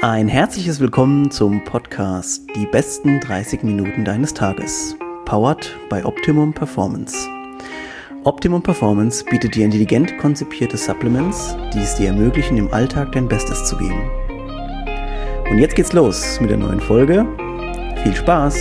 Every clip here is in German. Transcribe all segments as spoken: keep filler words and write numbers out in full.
Ein herzliches Willkommen zum Podcast Die besten dreißig Minuten deines Tages, powered by Optimum Performance. Optimum Performance bietet dir intelligent konzipierte Supplements, die es dir ermöglichen, im Alltag dein Bestes zu geben. Und jetzt geht's los mit der neuen Folge. Viel Spaß!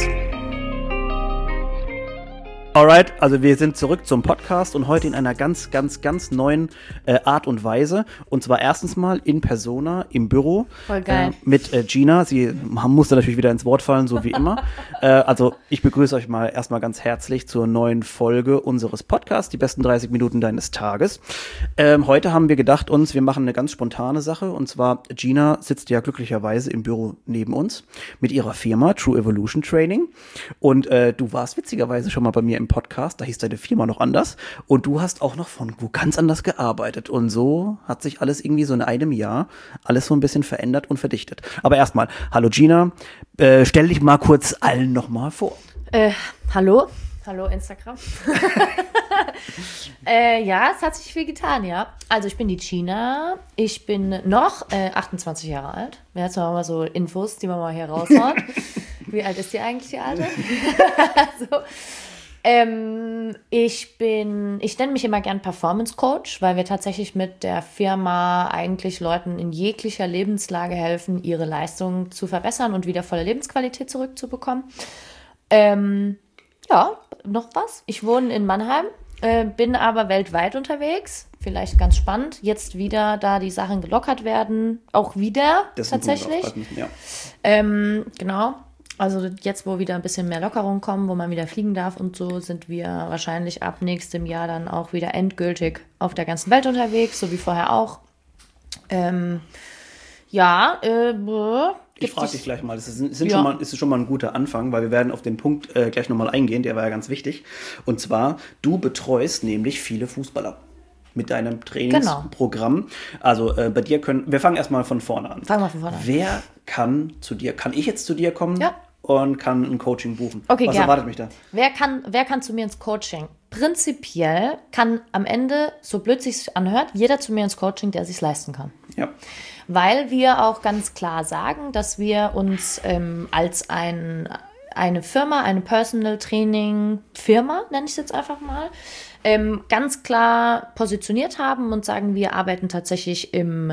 Alright, also wir sind zurück zum Podcast und heute in einer ganz, ganz, ganz neuen äh, Art und Weise. Und zwar erstens mal in Persona im Büro. Voll geil. Äh, mit äh, Gina. Sie musste natürlich wieder ins Wort fallen, so wie immer. äh, also ich begrüße euch mal erstmal ganz herzlich zur neuen Folge unseres Podcasts, die besten dreißig Minuten deines Tages. Ähm, heute haben wir gedacht uns, wir machen eine ganz spontane Sache. Und zwar Gina sitzt ja glücklicherweise im Büro neben uns mit ihrer Firma True Evolution Training. Und äh, du warst witzigerweise schon mal bei mir im Podcast, da hieß deine Firma noch anders und du hast auch noch von wo ganz anders gearbeitet und so hat sich alles irgendwie so in einem Jahr alles so ein bisschen verändert und verdichtet. Aber erstmal, hallo Gina, äh, stell dich mal kurz allen nochmal vor. Äh, hallo? Hallo Instagram. äh, ja, es hat sich viel getan, ja. Also ich bin die Gina, ich bin noch äh, achtundzwanzig Jahre alt. Jetzt machen wir mal so Infos, die wir mal hier raushauen. Wie alt ist die eigentlich, die Alte? so. Ähm, ich bin, ich nenne mich immer gern Performance Coach, weil wir tatsächlich mit der Firma eigentlich Leuten in jeglicher Lebenslage helfen, ihre Leistung zu verbessern und wieder volle Lebensqualität zurückzubekommen. Ähm, ja, noch was? Ich wohne in Mannheim, äh, bin aber weltweit unterwegs. Vielleicht ganz spannend. Jetzt wieder, da die Sachen gelockert werden, auch wieder das tatsächlich. Ja. Ähm, genau. Also jetzt, wo wieder ein bisschen mehr Lockerungen kommen, wo man wieder fliegen darf und so, sind wir wahrscheinlich ab nächstem Jahr dann auch wieder endgültig auf der ganzen Welt unterwegs, so wie vorher auch. Ähm, ja, äh, ich frage dich gleich mal, das ist, sind ja. schon mal, ist schon mal ein guter Anfang, weil wir werden auf den Punkt äh, gleich nochmal eingehen, der war ja ganz wichtig. Und zwar, du betreust nämlich viele Fußballer mit deinem Trainingsprogramm. Genau. Also äh, bei dir können, wir fangen erstmal von vorne an. Fangen wir von vorne an. Wer kann zu dir, kann ich jetzt zu dir kommen ja. und kann ein Coaching buchen? Okay, Was gern. erwartet mich da? Wer kann, wer kann zu mir ins Coaching? Prinzipiell kann am Ende, so blöd sich anhört, jeder zu mir ins Coaching, der sich leisten kann. Ja. Weil wir auch ganz klar sagen, dass wir uns ähm, als ein, eine Firma, eine Personal Training Firma, nenne ich es jetzt einfach mal, ähm, ganz klar positioniert haben und sagen, wir arbeiten tatsächlich im,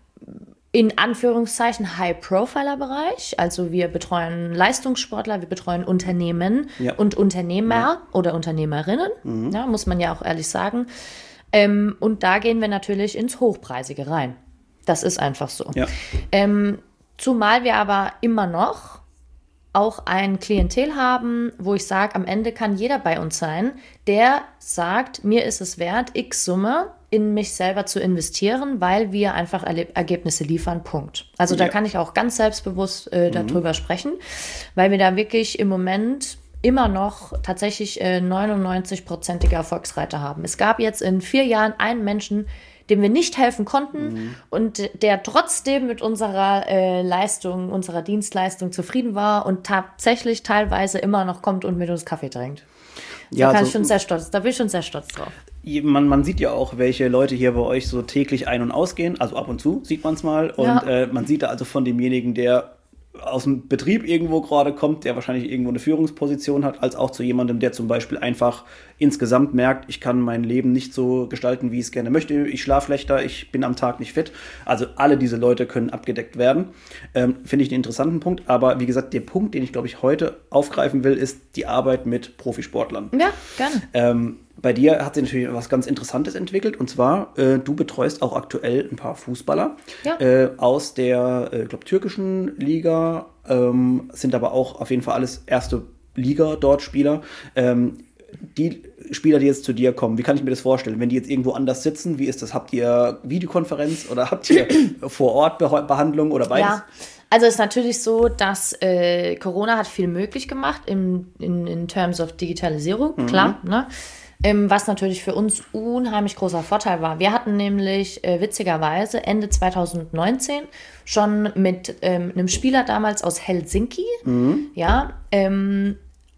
in Anführungszeichen, High-Profiler-Bereich. Also wir betreuen Leistungssportler, wir betreuen Unternehmen ja. und Unternehmer ja. oder Unternehmerinnen, mhm. ja, muss man ja auch ehrlich sagen. Ähm, und da gehen wir natürlich ins Hochpreisige rein. Das ist einfach so. Ja. Ähm, zumal wir aber immer noch auch ein Klientel haben, wo ich sage, am Ende kann jeder bei uns sein, der sagt, mir ist es wert, x Summe in mich selber zu investieren, weil wir einfach Erleb- Ergebnisse liefern, Punkt. Also ja. da kann ich auch ganz selbstbewusst äh, darüber mhm. sprechen, weil wir da wirklich im Moment immer noch tatsächlich äh, neunundneunzig-prozentige Erfolgsrate haben. Es gab jetzt in vier Jahren einen Menschen, dem wir nicht helfen konnten mhm. und der trotzdem mit unserer äh, Leistung, unserer Dienstleistung zufrieden war und tatsächlich teilweise immer noch kommt und mit uns Kaffee trinkt. Da, ja, kann also, ich schon sehr stolz, da bin ich schon sehr stolz drauf. Man, man sieht ja auch, welche Leute hier bei euch so täglich ein- und ausgehen. Also ab und zu sieht man es mal. Und ja. äh, man sieht da also von demjenigen, der aus dem Betrieb irgendwo gerade kommt, der wahrscheinlich irgendwo eine Führungsposition hat, als auch zu jemandem, der zum Beispiel einfach insgesamt merkt, ich kann mein Leben nicht so gestalten, wie ich es gerne möchte, ich schlafe schlechter, ich bin am Tag nicht fit. Also alle diese Leute können abgedeckt werden. Ähm, finde ich einen interessanten Punkt. Aber wie gesagt, der Punkt, den ich glaube ich heute aufgreifen will, ist die Arbeit mit Profisportlern. Ja, gerne. Ähm, Bei dir hat sich natürlich was ganz Interessantes entwickelt und zwar, äh, du betreust auch aktuell ein paar Fußballer ja. äh, aus der, äh, glaube türkischen Liga, ähm, sind aber auch auf jeden Fall alles erste Liga dort Spieler. Ähm, die Spieler, die jetzt zu dir kommen, wie kann ich mir das vorstellen? Wenn die jetzt irgendwo anders sitzen, wie ist das? Habt ihr Videokonferenz oder habt ihr vor Ort Be- Behandlung oder beides? Ja. Also es ist natürlich so, dass äh, Corona hat viel möglich gemacht in, in, in terms of Digitalisierung, mhm. klar, ne? Ähm, was natürlich für uns unheimlich großer Vorteil war. Wir hatten nämlich äh, witzigerweise Ende zwanzig neunzehn schon mit ähm, einem Spieler damals aus Helsinki, mhm. ja, ähm,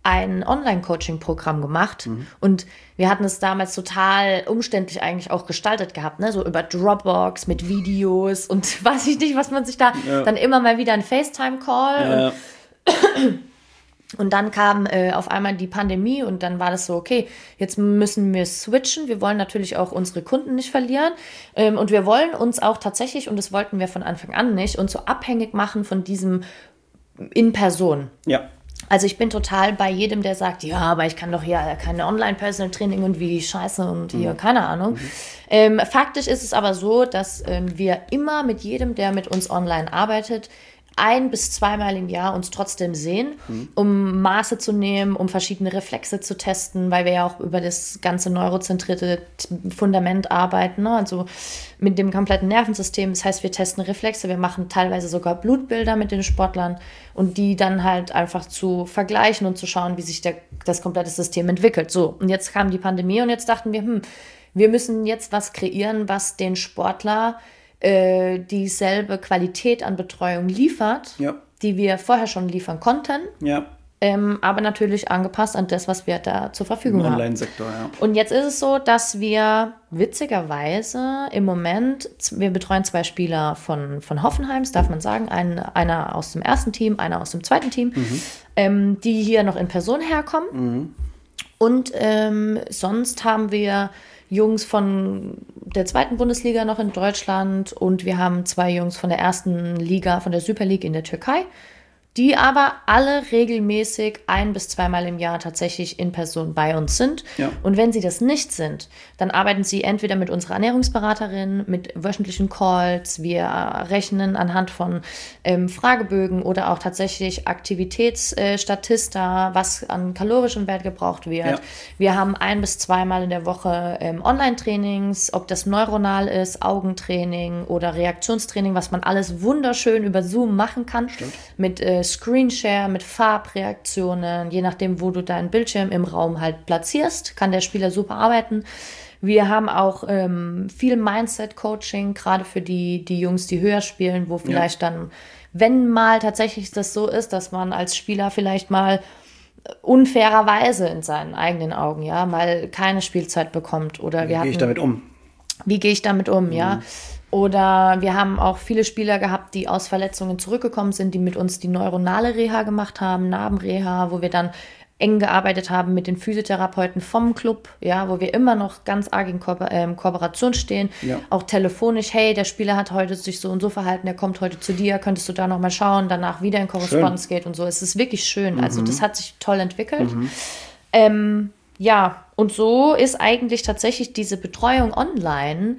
ein Online-Coaching-Programm gemacht mhm. und wir hatten es damals total umständlich eigentlich auch gestaltet gehabt, ne? So über Dropbox mit Videos und weiß ich nicht, was man sich da, ja. dann immer mal wieder ein FaceTime-Call ja. und Und dann kam äh, auf einmal die Pandemie und dann war das so, okay, jetzt müssen wir switchen. Wir wollen natürlich auch unsere Kunden nicht verlieren. Ähm, und wir wollen uns auch tatsächlich, und das wollten wir von Anfang an nicht, uns so abhängig machen von diesem in Person. Ja. Also ich bin total bei jedem, der sagt, ja, aber ich kann doch hier keine Online-Personal-Training und wie scheiße und hier, mhm. keine Ahnung. Mhm. Ähm, faktisch ist es aber so, dass ähm, wir immer mit jedem, der mit uns online arbeitet, ein- bis zweimal im Jahr uns trotzdem sehen, mhm. um Maße zu nehmen, um verschiedene Reflexe zu testen, weil wir ja auch über das ganze neurozentrierte Fundament arbeiten, ne? Also mit dem kompletten Nervensystem. Das heißt, wir testen Reflexe, wir machen teilweise sogar Blutbilder mit den Sportlern und die dann halt einfach zu vergleichen und zu schauen, wie sich der, das komplette System entwickelt. So, und jetzt kam die Pandemie und jetzt dachten wir, hm, wir müssen jetzt was kreieren, was den Sportler dieselbe Qualität an Betreuung liefert, ja. die wir vorher schon liefern konnten, ja. ähm, aber natürlich angepasst an das, was wir da zur Verfügung Im haben. Online-Sektor, ja. Und jetzt ist es so, dass wir witzigerweise im Moment, wir betreuen zwei Spieler von, von Hoffenheim, das darf man sagen, ein, einer aus dem ersten Team, einer aus dem zweiten Team, mhm. ähm, die hier noch in Person herkommen. Mhm. Und ähm, sonst haben wir Jungs von der zweiten Bundesliga noch in Deutschland und wir haben zwei Jungs von der ersten Liga, von der Super League in der Türkei, die aber alle regelmäßig ein- bis zweimal im Jahr tatsächlich in Person bei uns sind. Ja. Und wenn sie das nicht sind, dann arbeiten sie entweder mit unserer Ernährungsberaterin, mit wöchentlichen Calls, wir rechnen anhand von ähm, Fragebögen oder auch tatsächlich Aktivitätsstatista, äh, was an kalorischem Wert gebraucht wird. Ja. Wir haben ein- bis zweimal in der Woche ähm, Online-Trainings, ob das neuronal ist, Augentraining oder Reaktionstraining, was man alles wunderschön über Zoom machen kann. Stimmt. Mit äh, Screenshare, mit Farbreaktionen, je nachdem, wo du deinen Bildschirm im Raum halt platzierst, kann der Spieler super arbeiten. Wir haben auch ähm, viel Mindset-Coaching, gerade für die, die Jungs, die höher spielen, wo vielleicht ja. dann, wenn mal tatsächlich das so ist, dass man als Spieler vielleicht mal unfairerweise in seinen eigenen Augen, ja, mal keine Spielzeit bekommt. Oder wie wir hatten, gehe ich damit um? Wie gehe ich damit um, mhm. ja. Oder wir haben auch viele Spieler gehabt, die aus Verletzungen zurückgekommen sind, die mit uns die neuronale Reha gemacht haben, Narbenreha, wo wir dann eng gearbeitet haben mit den Physiotherapeuten vom Club, ja, wo wir immer noch ganz arg in Ko- äh, Kooperation stehen, ja. auch telefonisch, hey, der Spieler hat heute sich so und so verhalten, der kommt heute zu dir, könntest du da nochmal schauen, danach wieder in Korrespondenz geht und so. Es ist wirklich schön, mhm. also das hat sich toll entwickelt. Mhm. Ähm, ja, und so ist eigentlich tatsächlich diese Betreuung online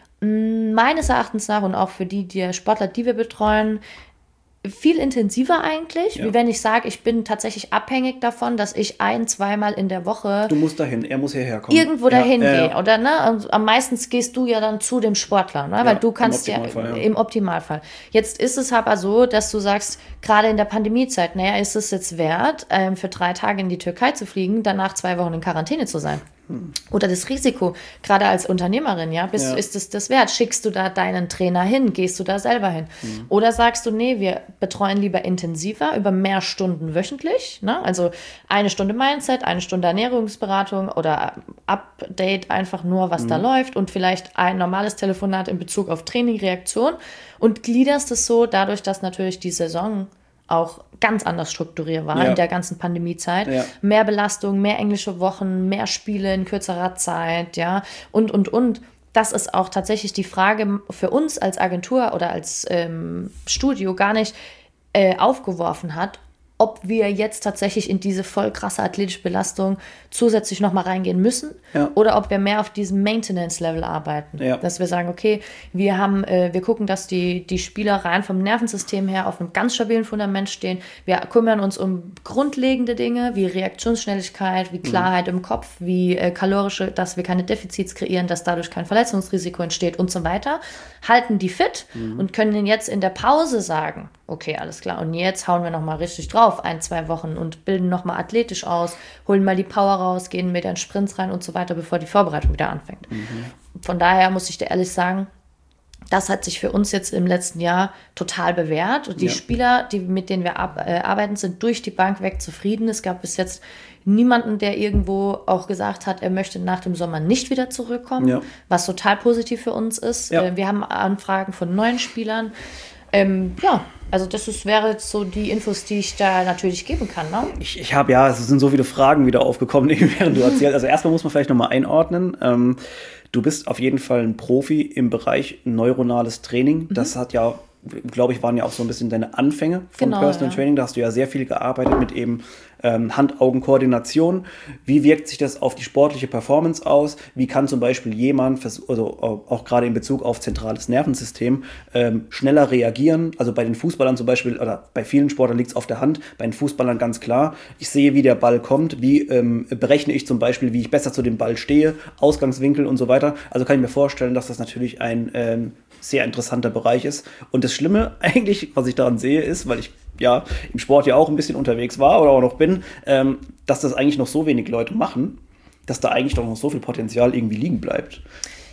meines Erachtens nach und auch für die, die Sportler, die wir betreuen, viel intensiver eigentlich, ja. wie wenn ich sage, ich bin tatsächlich abhängig davon, dass ich ein-, zweimal in der Woche du musst dahin, er muss hierher kommen. Irgendwo dahin ja, gehe, äh, oder ne? Und am meisten gehst du ja dann zu dem Sportler, ne? Ja, weil du kannst im ja, Optimalfall, ja im Optimalfall. Jetzt ist es aber so, dass du sagst, gerade in der Pandemiezeit, naja, ist es jetzt wert, ähm, für drei Tage in die Türkei zu fliegen, danach zwei Wochen in Quarantäne zu sein? Oder das Risiko, gerade als Unternehmerin, ja, bist, ja. ist es das wert? Schickst du da deinen Trainer hin? Gehst du da selber hin? Mhm. Oder sagst du, nee, wir betreuen lieber intensiver, über mehr Stunden wöchentlich, ne? Also eine Stunde Mindset, eine Stunde Ernährungsberatung oder Update einfach nur, was mhm. da läuft und vielleicht ein normales Telefonat in Bezug auf Training, Reaktion und gliederst es so, dadurch, dass natürlich die Saison auch ganz anders strukturiert war ja. in der ganzen Pandemiezeit. Ja. Mehr Belastung, mehr englische Wochen, mehr Spiele in kürzerer Zeit, ja, und, und, und. Das ist auch tatsächlich die Frage für uns als Agentur oder als ähm, Studio gar nicht äh, aufgeworfen hat, ob wir jetzt tatsächlich in diese voll krasse athletische Belastung zusätzlich nochmal reingehen müssen ja. oder ob wir mehr auf diesem Maintenance-Level arbeiten. Ja. Dass wir sagen, okay, wir haben, äh, wir gucken, dass die, die Spieler rein vom Nervensystem her auf einem ganz stabilen Fundament stehen. Wir kümmern uns um grundlegende Dinge wie Reaktionsschnelligkeit, wie Klarheit mhm. im Kopf, wie äh, kalorische, dass wir keine Defizits kreieren, dass dadurch kein Verletzungsrisiko entsteht und so weiter. Halten die fit mhm. und können ihnen jetzt in der Pause sagen, okay, alles klar, und jetzt hauen wir nochmal richtig drauf, ein, zwei Wochen und bilden nochmal athletisch aus, holen mal die Power raus, gehen mit in Sprints rein und so weiter, bevor die Vorbereitung wieder anfängt. Mhm. Von daher muss ich dir ehrlich sagen, Das hat sich für uns jetzt im letzten Jahr total bewährt. Und die ja. Spieler, die, mit denen wir ab, äh, arbeiten, sind durch die Bank weg zufrieden. Es gab bis jetzt niemanden, der irgendwo auch gesagt hat, er möchte nach dem Sommer nicht wieder zurückkommen, ja. was total positiv für uns ist. Ja. Äh, wir haben Anfragen von neuen Spielern. Ähm, ja, also das ist, wäre jetzt so die Infos, die ich da natürlich geben kann. Ne? Ich, ich habe ja, es sind so viele Fragen wieder aufgekommen, während du erzählst. Also erstmal muss man vielleicht nochmal einordnen. Ähm, du bist auf jeden Fall ein Profi im Bereich neuronales Training. Mhm. Das hat ja, glaube ich, waren ja auch so ein bisschen deine Anfänge von genau, Personal ja. Training. Da hast du ja sehr viel gearbeitet mit eben ähm, Hand-Augen-Koordination. Wie wirkt sich das auf die sportliche Performance aus? Wie kann zum Beispiel jemand, also auch gerade in Bezug auf zentrales Nervensystem, ähm, schneller reagieren? Also bei den Fußballern zum Beispiel, oder bei vielen Sportlern liegt es auf der Hand, bei den Fußballern ganz klar. Ich sehe, wie der Ball kommt, wie ähm, berechne ich zum Beispiel, wie ich besser zu dem Ball stehe, Ausgangswinkel und so weiter. Also kann ich mir vorstellen, dass das natürlich ein ähm, sehr interessanter Bereich ist. Und das Schlimme eigentlich, was ich daran sehe, ist, weil ich ja im Sport ja auch ein bisschen unterwegs war oder auch noch bin, ähm, dass das eigentlich noch so wenig Leute machen, dass da eigentlich doch noch so viel Potenzial irgendwie liegen bleibt.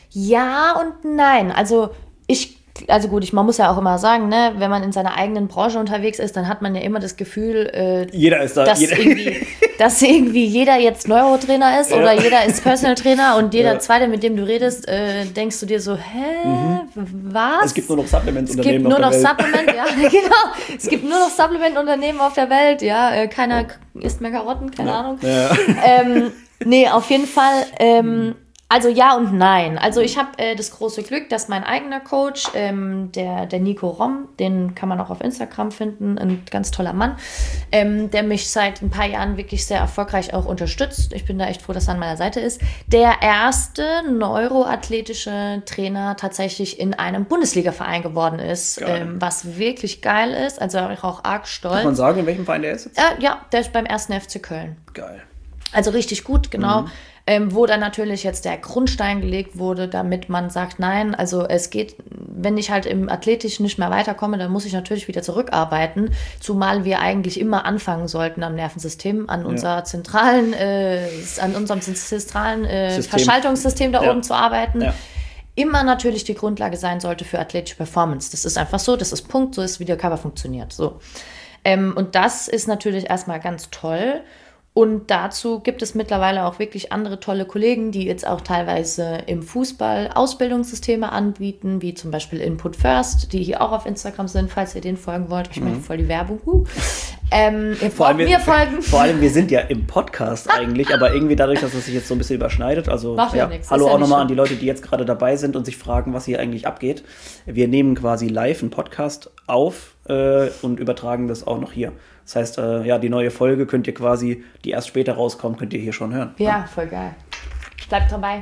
Ja und nein. Also ich Also gut, ich, man muss ja auch immer sagen, ne, wenn man in seiner eigenen Branche unterwegs ist, dann hat man ja immer das Gefühl, äh, jeder ist da, dass, jeder. Irgendwie, dass irgendwie jeder jetzt Neurotrainer ist ja. oder jeder ist Personal Trainer und jeder ja. Zweite, mit dem du redest, äh, denkst du dir so, hä, mhm. was? Es gibt nur noch Supplement-Unternehmen auf der Welt. Es gibt nur noch Supplement, ja, genau. Es gibt nur noch Supplement-Unternehmen auf der Welt, ja. Äh, keiner isst mehr Karotten, keine ja. Ahnung. Ja. Ähm, nee, auf jeden Fall, ähm, also ja und nein. Also ich habe äh, das große Glück, dass mein eigener Coach, ähm, der, der Nico Romm, den kann man auch auf Instagram finden, ein ganz toller Mann, ähm, der mich seit ein paar Jahren wirklich sehr erfolgreich auch unterstützt. Ich bin da echt froh, dass er an meiner Seite ist. Der erste neuroathletische Trainer tatsächlich in einem Bundesliga-Verein geworden ist, ähm, was wirklich geil ist. Also auch arg stolz. Kann man sagen, in welchem Verein der ist jetzt? Äh, ja, der ist beim ersten F C Köln. Geil. Also richtig gut, genau. Mhm. Ähm, wo dann natürlich jetzt der Grundstein gelegt wurde, damit man sagt, nein, also es geht, wenn ich halt im Athletisch nicht mehr weiterkomme, dann muss ich natürlich wieder zurückarbeiten, zumal wir eigentlich immer anfangen sollten am Nervensystem, an ja. unserer zentralen, äh, an unserem zentralen äh, Verschaltungssystem da ja. oben zu arbeiten. Ja. Immer natürlich die Grundlage sein sollte für athletische Performance. Das ist einfach so, das ist Punkt, so ist, wie der Körper funktioniert. So. Ähm, und das ist natürlich erstmal ganz toll. Und dazu gibt es mittlerweile auch wirklich andere tolle Kollegen, die jetzt auch teilweise im Fußball Ausbildungssysteme anbieten, wie zum Beispiel Input First, die hier auch auf Instagram sind, falls ihr denen folgen wollt. Ich mhm. mache voll die Werbung. Uh. Ähm, ihr vor, allem, mir folgen. vor allem, wir sind ja im Podcast eigentlich, aber irgendwie dadurch, dass es sich jetzt so ein bisschen überschneidet. Also Macht ja, ja nichts. Hallo ja auch nochmal an die Leute, die jetzt gerade dabei sind und sich fragen, was hier eigentlich abgeht. Wir nehmen quasi live einen Podcast auf äh, und übertragen das auch noch hier. Das heißt, äh, ja, die neue Folge könnt ihr quasi, die erst später rauskommt, könnt ihr hier schon hören. Ja, voll geil. Bleibt dabei.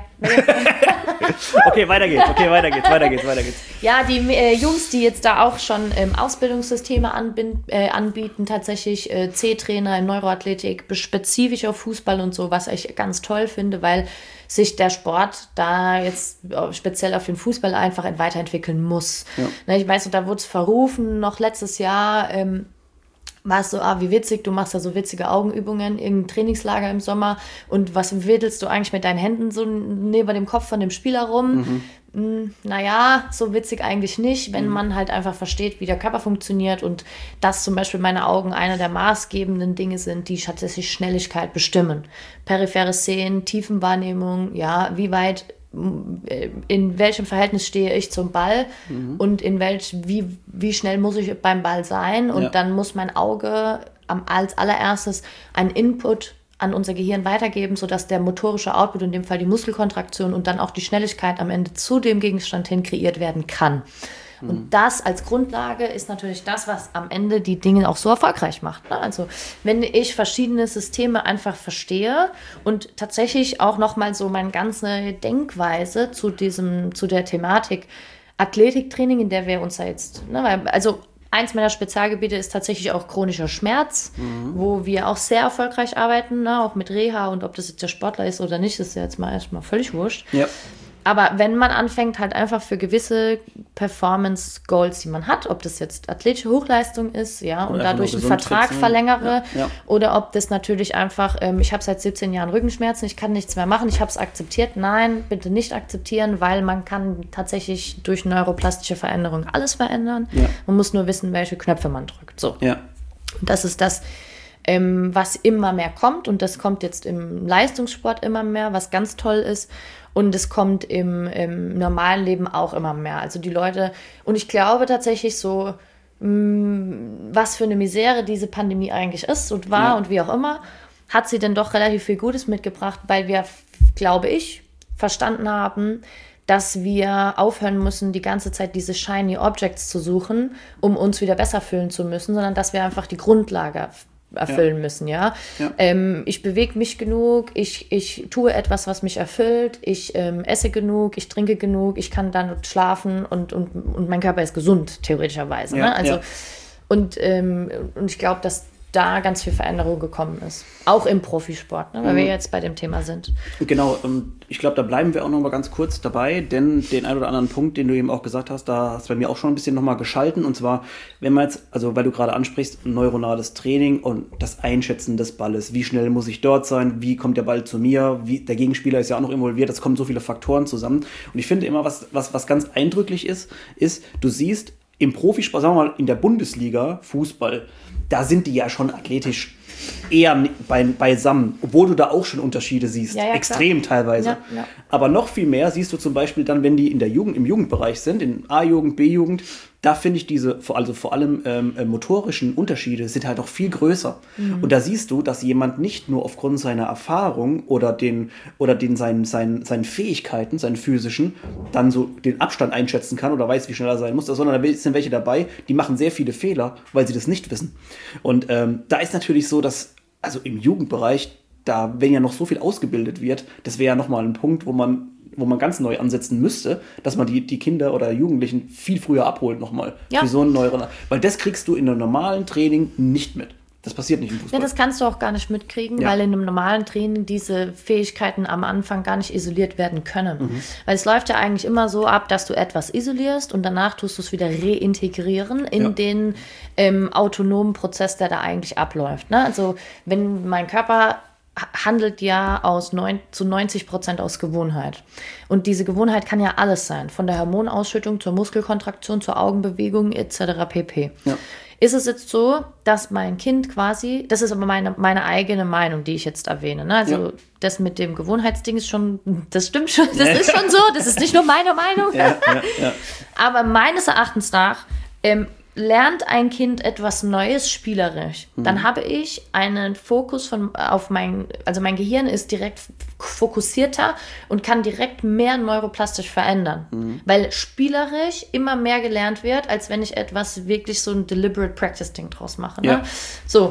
Okay, weiter geht's, okay, weiter geht's, weiter geht's, weiter geht's. Ja, die äh, Jungs, die jetzt da auch schon ähm, Ausbildungssysteme anbind, äh, anbieten, tatsächlich äh, C-Trainer in Neuroathletik, spezifisch auf Fußball und so, was ich ganz toll finde, weil sich der Sport da jetzt speziell auf den Fußball einfach weiterentwickeln muss. Ja. Na, ich weiß, da wurde es verrufen, noch letztes Jahr, ähm, war es so, ah, wie witzig, du machst da so witzige Augenübungen, irgendein Trainingslager im Sommer und was wedelst du eigentlich mit deinen Händen so neben dem Kopf von dem Spieler rum? Mhm. Hm, naja, so witzig eigentlich nicht, wenn mhm. man halt einfach versteht, wie der Körper funktioniert und dass zum Beispiel meine Augen einer der maßgebenden Dinge sind, die tatsächlich Schnelligkeit bestimmen. Peripheres Sehen, Tiefenwahrnehmung, ja, wie weit in welchem Verhältnis stehe ich zum Ball mhm. und in welch, wie, wie schnell muss ich beim Ball sein und ja. dann muss mein Auge am, als allererstes einen Input an unser Gehirn weitergeben, sodass der motorische Output, in dem Fall die Muskelkontraktion und dann auch die Schnelligkeit am Ende zu dem Gegenstand hin kreiert werden kann. Mhm. Und das als Grundlage ist natürlich das, was am Ende die Dinge auch so erfolgreich macht. Also wenn ich verschiedene Systeme einfach verstehe und tatsächlich auch nochmal so meine ganze Denkweise zu diesem, zu der Thematik Athletiktraining, in der wir uns da jetzt, ne, weil, also eins meiner Spezialgebiete ist tatsächlich auch chronischer Schmerz, mhm. wo wir auch sehr erfolgreich arbeiten, ne, auch mit Reha und ob das jetzt der Sportler ist oder nicht, ist ja jetzt mal erstmal völlig wurscht. Ja. aber wenn man anfängt, halt einfach für gewisse Performance-Goals, die man hat, ob das jetzt athletische Hochleistung ist, ja, und dadurch einen Vertrag sitzen. verlängere, ja, ja. oder ob das natürlich einfach, ähm, ich habe seit siebzehn Jahren Rückenschmerzen, ich kann nichts mehr machen, ich habe es akzeptiert. Nein, bitte nicht akzeptieren, weil man kann tatsächlich durch neuroplastische Veränderungen alles verändern. Ja. Man muss nur wissen, welche Knöpfe man drückt. So. Ja. Und das ist das, ähm, was immer mehr kommt, und das kommt jetzt im Leistungssport immer mehr, was ganz toll ist. Und es kommt im, im normalen Leben auch immer mehr. Also die Leute, und ich glaube tatsächlich so, mh, was für eine Misere diese Pandemie eigentlich ist und war, ja. und wie auch immer, hat sie denn doch relativ viel Gutes mitgebracht, weil wir, glaube ich, verstanden haben, dass wir aufhören müssen, die ganze Zeit diese shiny Objects zu suchen, um uns wieder besser fühlen zu müssen, sondern dass wir einfach die Grundlage erfüllen ja. müssen, ja. ja. Ähm, ich bewege mich genug, ich, ich tue etwas, was mich erfüllt, ich ähm, esse genug, ich trinke genug, ich kann dann schlafen und, und, und mein Körper ist gesund, theoretischerweise. Ja, ne? Also, ja. und, ähm, und ich glaube, dass da ganz viel Veränderung gekommen ist. Auch im Profisport, ne? weil mhm. wir jetzt bei dem Thema sind. Genau, ich glaube, da bleiben wir auch noch mal ganz kurz dabei, denn den ein oder anderen Punkt, den du eben auch gesagt hast, da hast du bei mir auch schon ein bisschen noch mal geschalten, und zwar, wenn man jetzt, also weil du gerade ansprichst, neuronales Training und das Einschätzen des Balles, wie schnell muss ich dort sein, wie kommt der Ball zu mir, wie, der Gegenspieler ist ja auch noch involviert, das kommen so viele Faktoren zusammen, und ich finde immer, was, was, was ganz eindrücklich ist, ist, du siehst im Profisport, sagen wir mal in der Bundesliga, Fußball, da sind die ja schon athletisch eher bei, beisammen, obwohl du da auch schon Unterschiede siehst, ja, ja, extrem klar. teilweise. Ja, ja. Aber noch viel mehr siehst du zum Beispiel dann, wenn die in der Jugend, im Jugendbereich sind, in A-Jugend, B-Jugend, da finde ich diese, also vor allem ähm, motorischen Unterschiede sind halt auch viel größer. Mhm. Und da siehst du, dass jemand nicht nur aufgrund seiner Erfahrung oder den, oder den seinen, seinen, seinen Fähigkeiten, seinen physischen, dann so den Abstand einschätzen kann oder weiß, wie schnell er sein muss, sondern da sind welche dabei, die machen sehr viele Fehler, weil sie das nicht wissen. Und ähm, da ist natürlich so, dass, also im Jugendbereich, da, wenn ja noch so viel ausgebildet wird, das wäre ja nochmal ein Punkt, wo man wo man ganz neu ansetzen müsste, dass man die, die Kinder oder Jugendlichen viel früher abholt nochmal. Ja. Für so einen neueren, weil das kriegst du in einem normalen Training nicht mit. Das passiert nicht im Fußball. Ja, das kannst du auch gar nicht mitkriegen, ja. weil in einem normalen Training diese Fähigkeiten am Anfang gar nicht isoliert werden können. Mhm. Weil es läuft ja eigentlich immer so ab, dass du etwas isolierst und danach tust du es wieder reintegrieren in ja. den ähm, autonomen Prozess, der da eigentlich abläuft. Ne? Also wenn mein Körper handelt ja aus neun, zu neunzig Prozent aus Gewohnheit. Und diese Gewohnheit kann ja alles sein, von der Hormonausschüttung zur Muskelkontraktion, zur Augenbewegung et cetera pp. Ja. Ist es jetzt so, dass mein Kind quasi, das ist aber meine, meine eigene Meinung, die ich jetzt erwähne, ne? Also ja. das mit dem Gewohnheitsding ist schon, das stimmt schon, das ist schon so, das ist nicht nur meine Meinung. Ja, ja, ja. Aber meines Erachtens nach ähm, lernt ein Kind etwas Neues spielerisch, mhm. dann habe ich einen Fokus von auf mein, also mein Gehirn ist direkt fokussierter und kann direkt mehr neuroplastisch verändern, mhm. weil spielerisch immer mehr gelernt wird, als wenn ich etwas wirklich so ein deliberate Practice-Ding draus mache. Ne? Ja. So,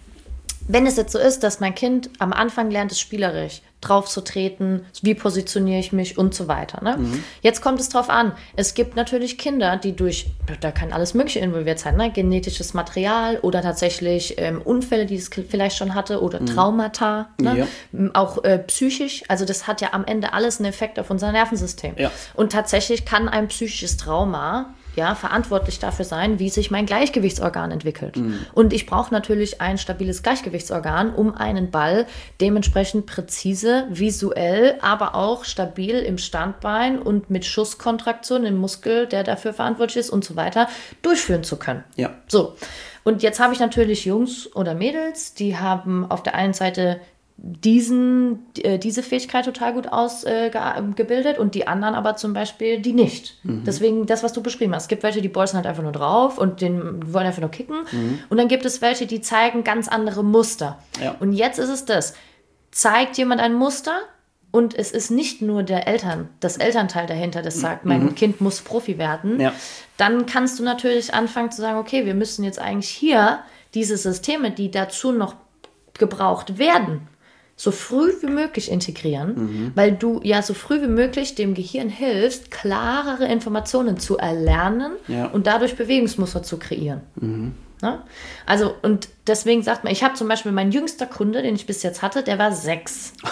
wenn es jetzt so ist, dass mein Kind am Anfang lernt, es spielerisch drauf zu treten, wie positioniere ich mich und so weiter. Ne? Mhm. Jetzt kommt es drauf an. Es gibt natürlich Kinder, die durch, da kann alles Mögliche involviert sein, ne? Genetisches Material oder tatsächlich ähm, Unfälle, die es vielleicht schon hatte oder mhm. Traumata, ne? Ja. Auch äh, psychisch. Also das hat ja am Ende alles einen Effekt auf unser Nervensystem. Ja. Und tatsächlich kann ein psychisches Trauma ja, verantwortlich dafür sein, wie sich mein Gleichgewichtsorgan entwickelt. Mhm. Und ich brauche natürlich ein stabiles Gleichgewichtsorgan, um einen Ball dementsprechend präzise, visuell, aber auch stabil im Standbein und mit Schusskontraktion im Muskel, der dafür verantwortlich ist und so weiter, durchführen zu können. Ja. So. Und jetzt habe ich natürlich Jungs oder Mädels, die haben auf der einen Seite diesen, äh, diese Fähigkeit total gut ausgebildet äh, und die anderen aber zum Beispiel die nicht. Mhm. Deswegen das, was du beschrieben hast. Es gibt welche, die bolzen halt einfach nur drauf und den wollen einfach nur kicken. Mhm. Und dann gibt es welche, die zeigen ganz andere Muster. Ja. Und jetzt ist es das. Zeigt jemand ein Muster und es ist nicht nur der Eltern, das Elternteil dahinter, das sagt, mein mhm. Kind muss Profi werden. Ja. Dann kannst du natürlich anfangen zu sagen, okay, wir müssen jetzt eigentlich hier diese Systeme, die dazu noch gebraucht werden, so früh wie möglich integrieren, mhm. weil du ja so früh wie möglich dem Gehirn hilfst, klarere Informationen zu erlernen ja. und dadurch Bewegungsmuster zu kreieren. Mhm. Ja? Also, und deswegen sagt man, ich habe zum Beispiel mein jüngster Kunde, den ich bis jetzt hatte, der war sechs.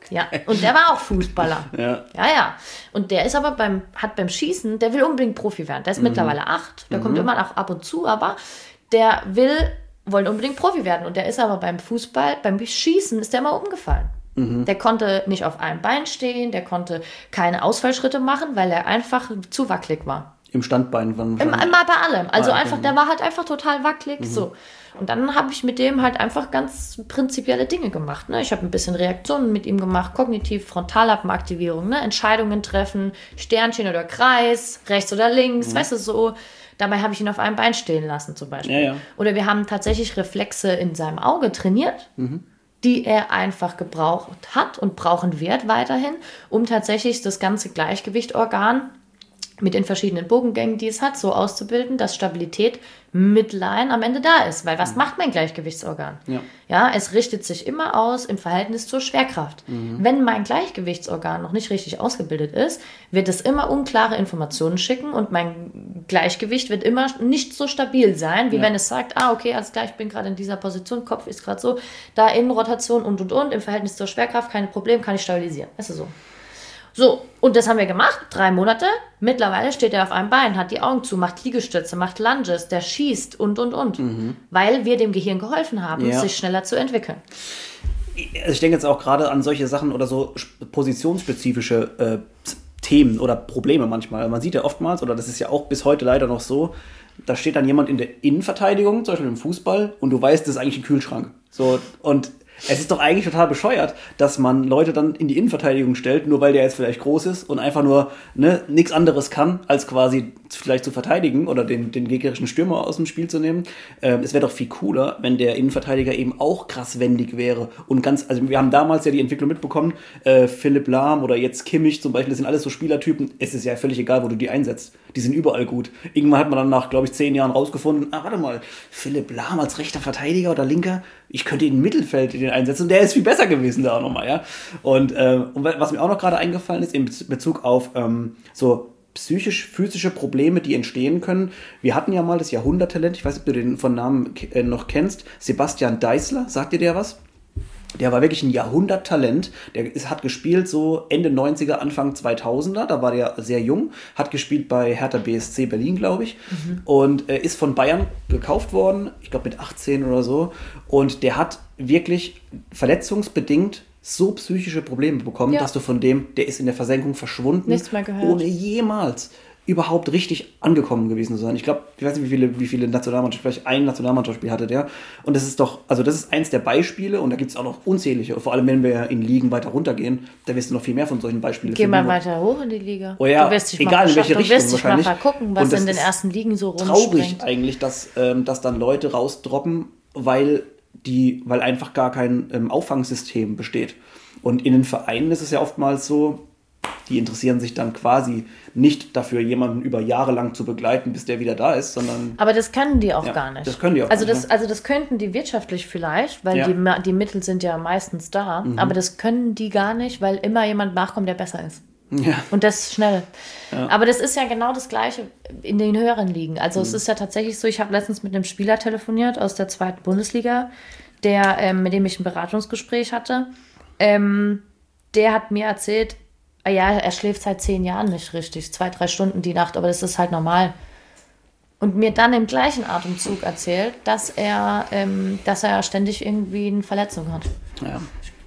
Ja, und der war auch Fußballer. Ja. Ja, ja. Und der ist aber beim, hat beim Schießen, der will unbedingt Profi werden. Der ist mhm. mittlerweile acht, der mhm. kommt immer noch ab und zu, aber der will, wollte unbedingt Profi werden. Und der ist aber beim Fußball, beim Schießen ist der immer umgefallen. Mhm. Der konnte nicht auf einem Bein stehen, der konnte keine Ausfallschritte machen, weil er einfach zu wackelig war. Im Standbein? Immer, immer bei allem. Also ah, okay. einfach, der war halt einfach total wackelig, mhm. so. Und dann habe ich mit dem halt einfach ganz prinzipielle Dinge gemacht. Ne? Ich habe ein bisschen Reaktionen mit ihm gemacht, kognitiv, Frontallappenaktivierung, ne? Entscheidungen treffen, Sternchen oder Kreis, rechts oder links, mhm. weißt du, so. Dabei habe ich ihn auf einem Bein stehen lassen zum Beispiel. Ja, ja. Oder wir haben tatsächlich Reflexe in seinem Auge trainiert, mhm. die er einfach gebraucht hat und brauchen wird weiterhin, um tatsächlich das ganze Gleichgewichtorgan mit den verschiedenen Bogengängen, die es hat, so auszubilden, dass Stabilität mit Line am Ende da ist. Weil was mhm. macht mein Gleichgewichtsorgan? Ja. ja, es richtet sich immer aus im Verhältnis zur Schwerkraft. Mhm. Wenn mein Gleichgewichtsorgan noch nicht richtig ausgebildet ist, wird es immer unklare Informationen schicken und mein Gleichgewicht wird immer nicht so stabil sein, wie ja. wenn es sagt, ah, okay, alles klar, ich bin gerade in dieser Position, Kopf ist gerade so, da Innenrotation und, und, und, im Verhältnis zur Schwerkraft, keine Probleme, kann ich stabilisieren. Weißt du so. So, und das haben wir gemacht, drei Monate. Mittlerweile steht er auf einem Bein, hat die Augen zu, macht Liegestütze, macht Lunges, der schießt und, und, und. Mhm. Weil wir dem Gehirn geholfen haben, ja. sich schneller zu entwickeln. Ich denke jetzt auch gerade an solche Sachen oder so positionsspezifische äh, Themen oder Probleme manchmal. Man sieht ja oftmals, oder das ist ja auch bis heute leider noch so, da steht dann jemand in der Innenverteidigung, zum Beispiel im Fußball, und du weißt, das ist eigentlich ein Kühlschrank. So, und es ist doch eigentlich total bescheuert, dass man Leute dann in die Innenverteidigung stellt, nur weil der jetzt vielleicht groß ist und einfach nur ne, nichts anderes kann, als quasi vielleicht zu verteidigen oder den, den gegnerischen Stürmer aus dem Spiel zu nehmen. Ähm, es wäre doch viel cooler, wenn der Innenverteidiger eben auch krass wendig wäre. Und ganz, also wir haben damals ja die Entwicklung mitbekommen, äh, Philipp Lahm oder jetzt Kimmich zum Beispiel, das sind alles so Spielertypen, es ist ja völlig egal, wo du die einsetzt. Die sind überall gut. Irgendwann hat man dann nach, glaube ich, zehn Jahren rausgefunden, ah, warte mal, Philipp Lahm als rechter Verteidiger oder Linker, ich könnte ihn im Mittelfeld den einsetzen und der ist viel besser gewesen da auch nochmal, ja. Und, äh, und was mir auch noch gerade eingefallen ist, in Bezug auf ähm, so psychisch-physische Probleme, die entstehen können. Wir hatten ja mal das Jahrhunderttalent, ich weiß nicht, ob du den von Namen äh, noch kennst, Sebastian Deißler, sagt dir der was? Der war wirklich ein Jahrhunderttalent. Der ist, hat gespielt so Ende neunziger, Anfang zweitausender. Da war der sehr jung. Hat gespielt bei Hertha B S C Berlin, glaube ich. Mhm. Und äh, ist von Bayern gekauft worden. Ich glaube mit achtzehn oder so. Und der hat wirklich verletzungsbedingt so psychische Probleme bekommen, ja. dass du von dem, der ist in der Versenkung verschwunden. Nichts mehr gehört. Ohne jemals überhaupt richtig angekommen gewesen zu sein. Ich glaube, ich weiß nicht, wie viele, wie viele Nationalmannschaften, vielleicht ein Nationalmannschaftsspiel hatte der. Und das ist doch, also das ist eins der Beispiele und da gibt es auch noch unzählige. Vor allem, wenn wir in Ligen weiter runtergehen, da wirst du noch viel mehr von solchen Beispielen finden. Geh mal weiter hoch in die Liga. Oh ja, du wirst dich egal mal in welche Richtung du wirst dich wahrscheinlich. Mal gucken, was in den ersten Ligen so rumspringt. Traurig eigentlich, dass, ähm, dass dann Leute rausdroppen, weil die, weil einfach gar kein ähm, Auffangsystem besteht. Und in den Vereinen ist es ja oftmals so, die interessieren sich dann quasi nicht dafür, jemanden über Jahre lang zu begleiten, bis der wieder da ist, sondern... Aber das können die auch ja, gar nicht. Das können die auch also gar das, nicht. Also das könnten die wirtschaftlich vielleicht, weil ja. die, die Mittel sind ja meistens da, mhm. aber das können die gar nicht, weil immer jemand nachkommt, der besser ist. Ja. Und das schnell. Ja. Aber das ist ja genau das Gleiche in den höheren Ligen. Also mhm. es ist ja tatsächlich so, ich habe letztens mit einem Spieler telefoniert aus der zweiten Bundesliga, der, ähm, mit dem ich ein Beratungsgespräch hatte. Ähm, der hat mir erzählt, ja, er schläft seit zehn Jahren nicht richtig, zwei, drei Stunden die Nacht, aber das ist halt normal. Und mir dann im gleichen Atemzug erzählt, dass er, ähm, dass er ständig irgendwie eine Verletzung hat. Ja.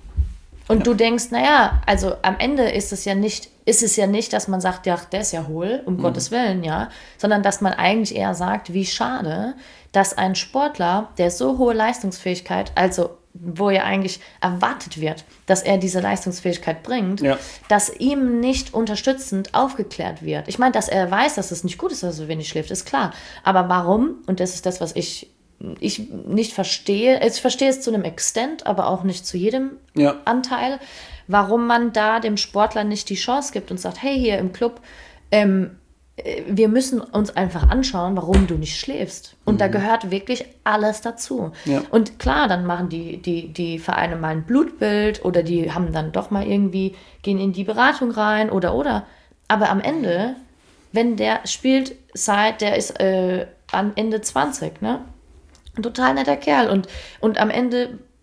Und ja. du denkst, naja, also am Ende ist es ja nicht, ist es ja nicht, dass man sagt, ja, der ist ja hohl, um mhm. Gottes Willen, ja, sondern dass man eigentlich eher sagt, wie schade, dass ein Sportler, der so hohe Leistungsfähigkeit, also wo ja eigentlich erwartet wird, dass er diese Leistungsfähigkeit bringt, ja. dass ihm nicht unterstützend aufgeklärt wird. Ich meine, dass er weiß, dass es nicht gut ist, dass er so wenig schläft, ist klar. Aber warum, und das ist das, was ich, ich nicht verstehe, ich verstehe es zu einem Extent, aber auch nicht zu jedem ja. Anteil, warum man da dem Sportler nicht die Chance gibt und sagt, hey, hier im Club, ähm, wir müssen uns einfach anschauen, warum du nicht schläfst. Und mhm. da gehört wirklich alles dazu. Ja. Und klar, dann machen die, die, die Vereine mal ein Blutbild oder die haben dann doch mal irgendwie, gehen in die Beratung rein oder, oder. Aber am Ende, wenn der spielt seit, der ist äh, am Ende zwanzig, ne? Ein total netter Kerl. Und, und am Ende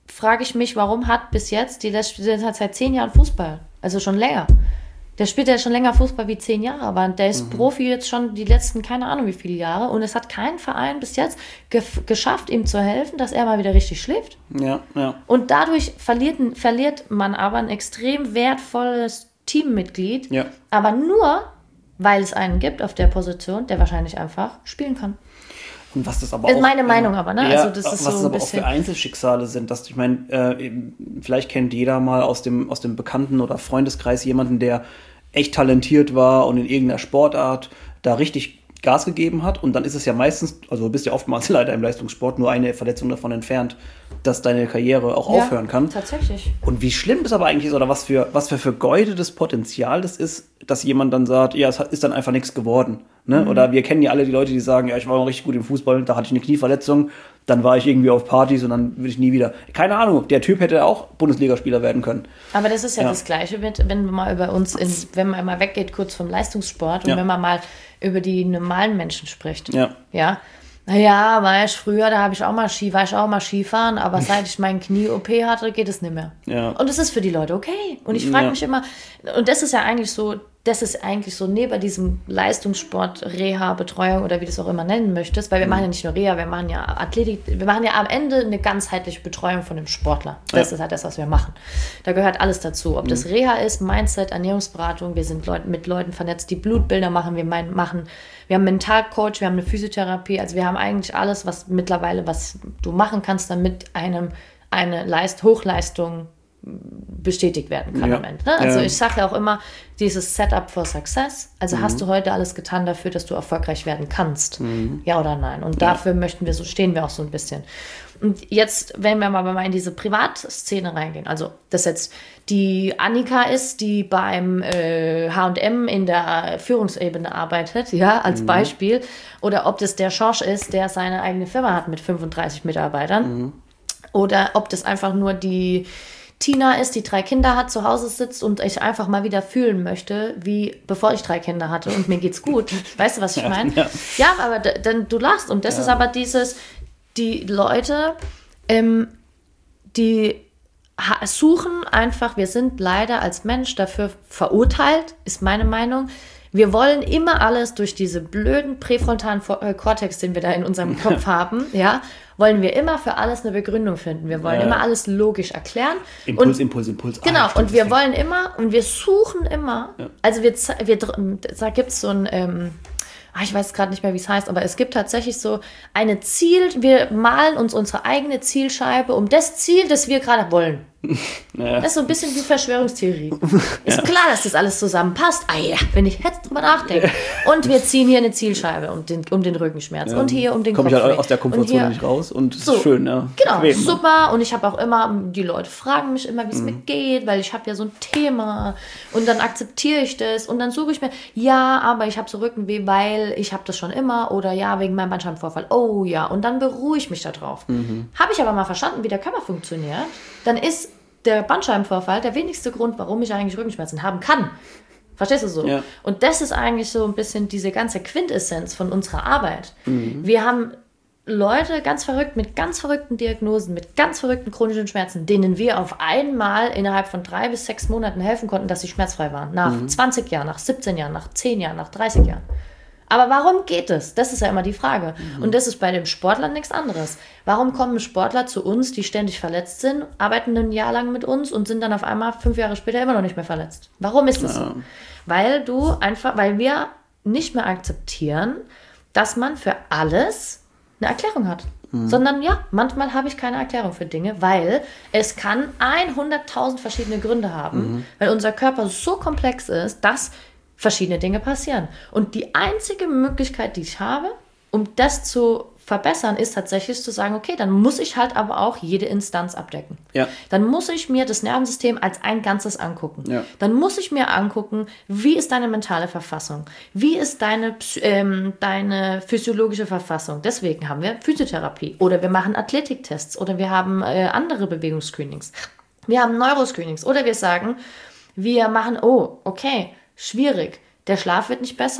frage ich mich, warum hat bis jetzt, die, der spielt seit zehn Jahren Fußball, also schon länger. Der spielt ja schon länger Fußball wie zehn Jahre, aber der ist mhm. Profi jetzt schon die letzten, keine Ahnung wie viele Jahre. Und es hat kein Verein bis jetzt ge- geschafft, ihm zu helfen, dass er mal wieder richtig schläft. Ja, ja. Und dadurch verliert, verliert man aber ein extrem wertvolles Teammitglied. Ja. Aber nur, weil es einen gibt auf der Position, der wahrscheinlich einfach spielen kann. Und was das aber ist auch, meine Meinung aber, ne? Ja, also das ist was so das ein aber bisschen auch für Einzelschicksale sind, dass ich meine, äh, vielleicht kennt jeder mal aus dem, aus dem Bekannten- oder Freundeskreis jemanden, der echt talentiert war und in irgendeiner Sportart da richtig Gas gegeben hat. Und dann ist es ja meistens, also du bist ja oftmals leider im Leistungssport nur eine Verletzung davon entfernt, dass deine Karriere auch ja, aufhören kann. Tatsächlich. Und wie schlimm das aber eigentlich ist, oder was für, was für vergeudetes Potenzial das ist, dass jemand dann sagt, ja, es ist dann einfach nichts geworden. Ne? Mhm. Oder wir kennen ja alle die Leute, die sagen, ja, ich war auch richtig gut im Fußball, da hatte ich eine Knieverletzung, dann war ich irgendwie auf Partys und dann will ich nie wieder. Keine Ahnung, der Typ hätte auch Bundesligaspieler werden können. Aber das ist ja, ja. das Gleiche, mit, wenn man mal über uns, in, wenn man mal weggeht kurz vom Leistungssport und ja. wenn man mal über die normalen Menschen spricht. Ja. Ja. Naja, war ich früher, da habe ich auch mal Ski, war ich auch mal Skifahren, aber seit ich meinen Knie-O P hatte, geht es nicht mehr. Ja. Und das ist für die Leute okay. Und ich frage ja. mich immer, und das ist ja eigentlich so, das ist eigentlich so neben diesem Leistungssport, Reha, Betreuung oder wie du es auch immer nennen möchtest, weil wir mhm. machen ja nicht nur Reha, wir machen ja Athletik, wir machen ja am Ende eine ganzheitliche Betreuung von dem Sportler. Das ja. ist halt das, was wir machen. Da gehört alles dazu. Ob mhm. das Reha ist, Mindset, Ernährungsberatung, wir sind Leut- mit Leuten vernetzt, die Blutbilder machen, wir mein, machen, wir haben einen Mentalcoach, wir haben eine Physiotherapie, also wir haben eigentlich alles, was mittlerweile, was du machen kannst, damit einem eine Leist- Hochleistung bestätigt werden kann ja. am Ende. Ne? Also ja. ich sage ja auch immer, dieses Setup for Success, also mhm. hast du heute alles getan dafür, dass du erfolgreich werden kannst? Mhm. Ja oder nein? Und ja. dafür möchten wir so, stehen wir auch so ein bisschen. Und jetzt, wenn wir mal in diese Privatszene reingehen, also dass jetzt die Annika ist, die beim äh, H und M in der Führungsebene arbeitet, ja, als mhm. Beispiel, oder ob das der Schorsch ist, der seine eigene Firma hat mit fünfunddreißig Mitarbeitern, mhm. oder ob das einfach nur die Tina ist, die drei Kinder hat, zu Hause sitzt und ich einfach mal wieder fühlen möchte, wie bevor ich drei Kinder hatte und mir geht's gut. Weißt du, was ich meine? Ja, ja. ja, aber d- dann du lachst. Und das ja. ist aber dieses, die Leute, ähm, die ha- suchen einfach, wir sind leider als Mensch dafür verurteilt, ist meine Meinung. Wir wollen immer alles durch diese blöden präfrontalen Kortex, den wir da in unserem Kopf haben, ja, wollen wir immer für alles eine Begründung finden. Wir wollen ja. immer alles logisch erklären. Impuls, und, Impuls, Impuls. Genau, ah, und wir wollen immer, und wir suchen immer, ja. also wir, wir da gibt es so ein, ähm, ich weiß gerade nicht mehr, wie es heißt, aber es gibt tatsächlich so eine Ziel, wir malen uns unsere eigene Zielscheibe um das Ziel, das wir gerade wollen. Ja. Das ist so ein bisschen wie Verschwörungstheorie. Ist ja. klar, dass das alles zusammenpasst. Ah ja, wenn ich jetzt drüber nachdenke. Und wir ziehen hier eine Zielscheibe um den, um den Rückenschmerz ja. und hier um den Kopf. Komme ich halt aus der Komfortzone nicht raus und es so. ist schön. Ja. Genau, Quäben. Super. Und ich habe auch immer, die Leute fragen mich immer, wie es mhm. mir geht, weil ich habe ja so ein Thema und dann akzeptiere ich das und dann suche ich mir, ja, aber ich habe so Rückenweh, weil ich habe das schon immer oder ja, wegen meinem Bandscheibenvorfall. Oh ja, und dann beruhige ich mich da drauf. Mhm. Habe ich aber mal verstanden, wie der Körper funktioniert, dann ist der Bandscheibenvorfall der wenigste Grund, warum ich eigentlich Rückenschmerzen haben kann. Verstehst du so? Ja. Und das ist eigentlich so ein bisschen diese ganze Quintessenz von unserer Arbeit. Mhm. Wir haben Leute ganz verrückt mit ganz verrückten Diagnosen, mit ganz verrückten chronischen Schmerzen, denen wir auf einmal innerhalb von drei bis sechs Monaten helfen konnten, dass sie schmerzfrei waren. Nach mhm. zwanzig Jahren, nach siebzehn Jahren, nach zehn Jahren, nach dreißig Jahren. Aber warum geht es? Das ist ja immer die Frage. Mhm. Und das ist bei dem Sportler nichts anderes. Warum kommen Sportler zu uns, die ständig verletzt sind, arbeiten ein Jahr lang mit uns und sind dann auf einmal fünf Jahre später immer noch nicht mehr verletzt? Warum ist das ja. so? Weil du einfach, weil wir nicht mehr akzeptieren, dass man für alles eine Erklärung hat. Mhm. Sondern ja, manchmal habe ich keine Erklärung für Dinge, weil es kann hunderttausend verschiedene Gründe haben, mhm. weil unser Körper so komplex ist, dass verschiedene Dinge passieren. Und die einzige Möglichkeit, die ich habe, um das zu verbessern, ist tatsächlich zu sagen, okay, dann muss ich halt aber auch jede Instanz abdecken. Ja. Dann muss ich mir das Nervensystem als ein Ganzes angucken. Ja. Dann muss ich mir angucken, wie ist deine mentale Verfassung? Wie ist deine, ähm, deine physiologische Verfassung? Deswegen haben wir Physiotherapie oder wir machen Athletiktests oder wir haben äh, andere Bewegungsscreenings. Wir haben Neuroscreenings oder wir sagen, wir machen, oh, okay, schwierig. Der Schlaf wird nicht besser.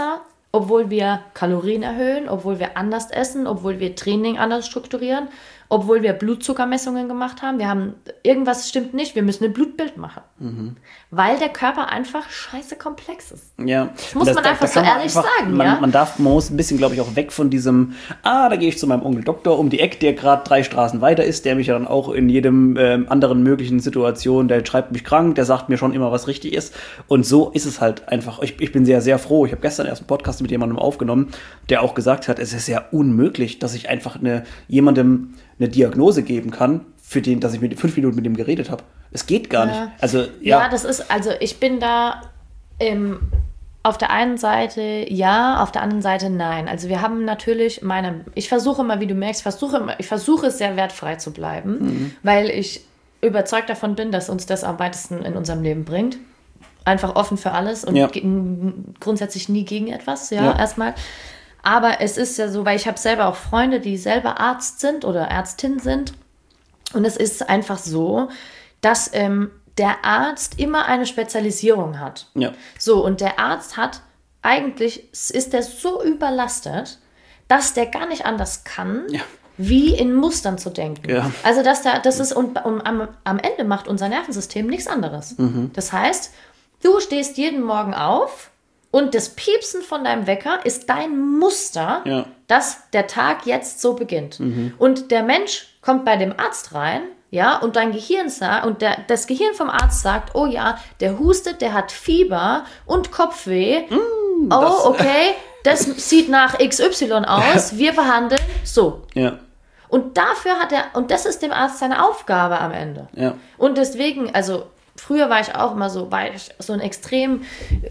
obwohl wir Kalorien erhöhen, obwohl wir anders essen, obwohl wir Training anders strukturieren, obwohl wir Blutzuckermessungen gemacht haben. Wir haben, irgendwas stimmt nicht, wir müssen ein Blutbild machen. Mhm. Weil der Körper einfach scheiße komplex ist. Ja. Das muss das, man da, einfach da so man ehrlich einfach, sagen. Man, ja? man, darf, man muss ein bisschen, glaube ich, auch weg von diesem, ah, da gehe ich zu meinem Onkel Doktor um die Ecke, der gerade drei Straßen weiter ist, der mich ja dann auch in jedem ähm, anderen möglichen Situation, der schreibt mich krank, der sagt mir schon immer, was richtig ist. Und so ist es halt einfach. Ich, ich bin sehr, sehr froh. Ich habe gestern erst einen Podcast mit jemandem aufgenommen, der auch gesagt hat, es ist ja unmöglich, dass ich einfach eine, jemandem eine Diagnose geben kann, für den, dass ich mit fünf Minuten mit dem geredet habe. Es geht gar ja. nicht. Also, ja. ja, das ist, also ich bin da ähm, auf der einen Seite ja, auf der anderen Seite nein. Also wir haben natürlich meine, ich versuche immer, wie du merkst, versuche immer, ich versuche es sehr wertfrei zu bleiben, mhm. weil ich überzeugt davon bin, dass uns das am weitesten in unserem Leben bringt. Einfach offen für alles und ja. ge- grundsätzlich nie gegen etwas, ja, ja. erstmal. Aber es ist ja so, weil ich habe selber auch Freunde, die selber Arzt sind oder Ärztin sind. Und es ist einfach so, dass ähm, der Arzt immer eine Spezialisierung hat. Ja. So, und der Arzt hat eigentlich, ist der so überlastet, dass der gar nicht anders kann, ja. wie in Mustern zu denken. Ja. Also, dass der, das ist, und, und am, am Ende macht unser Nervensystem nichts anderes. Mhm. Das heißt, du stehst jeden Morgen auf, und das Piepsen von deinem Wecker ist dein Muster, ja. dass der Tag jetzt so beginnt. Mhm. Und der Mensch kommt bei dem Arzt rein, ja, und dein Gehirn sagt, und der, das Gehirn vom Arzt sagt, oh ja, der hustet, der hat Fieber und Kopfweh. Mm, oh, das, okay, das sieht nach X Y aus, wir behandeln so. Ja. Und dafür hat er, und das ist dem Arzt seine Aufgabe am Ende. Ja. Und deswegen, also früher war ich auch immer so, war ich so ein extrem,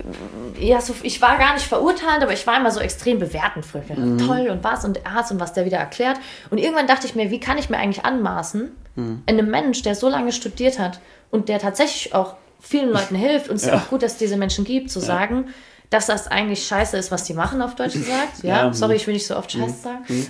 ja, so, ich war gar nicht verurteilend, aber ich war immer so extrem bewertend früher. Mhm. Toll und was und Arzt und was der wieder erklärt. Und irgendwann dachte ich mir, wie kann ich mir eigentlich anmaßen, mhm. einem Mensch, der so lange studiert hat und der tatsächlich auch vielen Leuten hilft, und es ja. ist auch gut, dass es diese Menschen gibt, zu ja. sagen, dass das eigentlich scheiße ist, was die machen, auf Deutsch gesagt. Ja, ja. sorry, ich will nicht so oft Scheiße sagen. Mhm.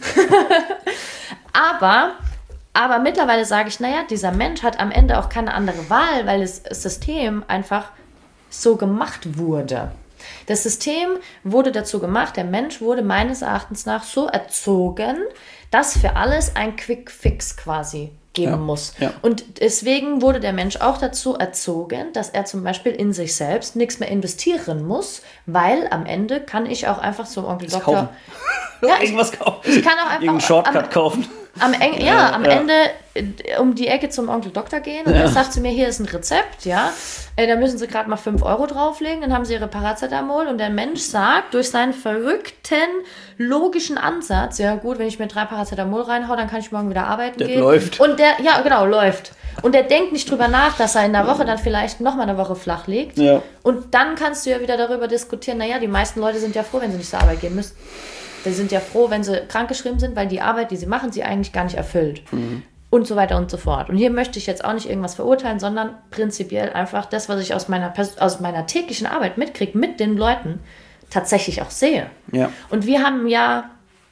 aber... Aber mittlerweile sage ich, naja, dieser Mensch hat am Ende auch keine andere Wahl, weil das System einfach so gemacht wurde. Das System wurde dazu gemacht, der Mensch wurde meines Erachtens nach so erzogen, dass für alles ein Quick Fix quasi geben ja, muss. Ja. Und deswegen wurde der Mensch auch dazu erzogen, dass er zum Beispiel in sich selbst nichts mehr investieren muss, weil am Ende kann ich auch einfach zum Onkel Doktor... Kaufen. Ja, irgendwas kaufen. Ich kann auch einfach... Irgendeinen Shortcut am, kaufen. Am Eng- ja, am ja. Ende um die Ecke zum Onkel Doktor gehen und ja. er sagt zu mir, hier ist ein Rezept, ja, äh, da müssen Sie gerade mal fünf Euro drauflegen, dann haben Sie Ihre Paracetamol, und der Mensch sagt durch seinen verrückten, logischen Ansatz, ja gut, wenn ich mir drei Paracetamol reinhaue, dann kann ich morgen wieder arbeiten der gehen. läuft. Und der, ja genau, läuft. Und der denkt nicht drüber nach, dass er in der Woche dann vielleicht nochmal eine Woche flach liegt. Ja. Und dann kannst du ja wieder darüber diskutieren, naja, die meisten Leute sind ja froh, wenn sie nicht zur Arbeit gehen müssen. Die sind ja froh, wenn sie krankgeschrieben sind, weil die Arbeit, die sie machen, sie eigentlich gar nicht erfüllt. Mhm. Und so weiter und so fort. Und hier möchte ich jetzt auch nicht irgendwas verurteilen, sondern prinzipiell einfach das, was ich aus meiner, aus meiner täglichen Arbeit mitkriege, mit den Leuten, tatsächlich auch sehe. Ja. Und wir haben ja,